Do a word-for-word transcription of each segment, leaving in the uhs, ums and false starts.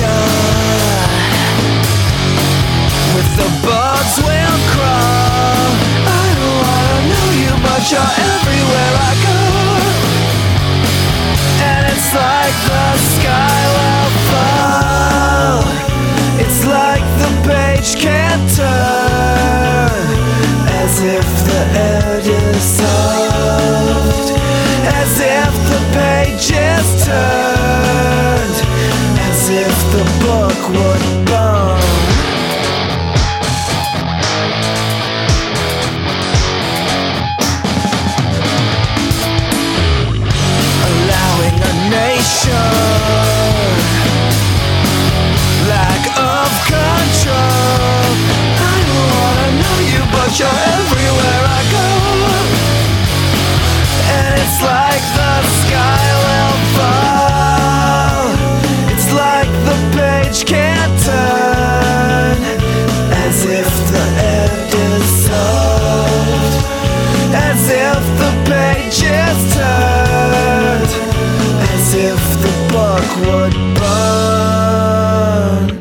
nation with the birds will crawl. I don't wanna know you, but you're everywhere I go. And it's like the sky will fall. It's like the page can't turn, as if the edge is soft, as if the page is turned, as if the book would burn. Allowing a nation lack of control. I don't wanna know you, but you're everywhere I go. And it's like the sky will fall. It's like the page can't turn, as if the end is soft, as if the page is turned, as if the book would burn.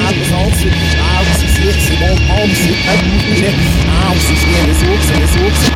Alls is